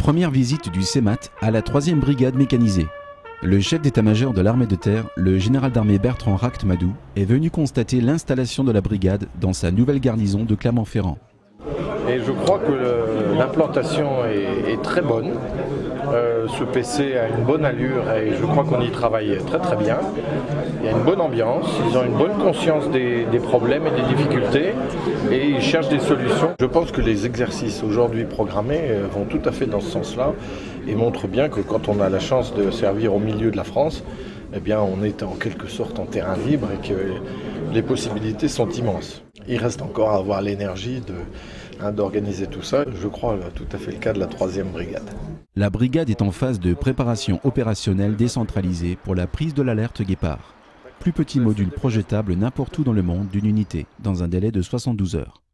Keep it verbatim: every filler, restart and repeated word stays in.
Première visite du C E M A T à la troisième brigade mécanisée. Le chef d'état-major de l'armée de terre, le général d'armée Bertrand Ract-Madou, est venu constater l'installation de la brigade dans sa nouvelle garnison de Clermont-Ferrand. Et je crois que l'implantation est, est très bonne. Euh, ce P C a une bonne allure et je crois qu'on y travaille très très bien. Il y a une bonne ambiance, ils ont une bonne conscience des, des problèmes et des difficultés et ils cherchent des solutions. Je pense que les exercices aujourd'hui programmés vont tout à fait dans ce sens-là et montrent bien que quand on a la chance de servir au milieu de la France, eh bien on est en quelque sorte en terrain libre et que les possibilités sont immenses. Il reste encore à avoir l'énergie de, hein, d'organiser tout ça. Je crois tout à fait le cas de la troisième brigade. La brigade est en phase de préparation opérationnelle décentralisée pour la prise de l'alerte Guépard. Plus petit module projetable n'importe où dans le monde d'une unité, dans un délai de soixante-douze heures.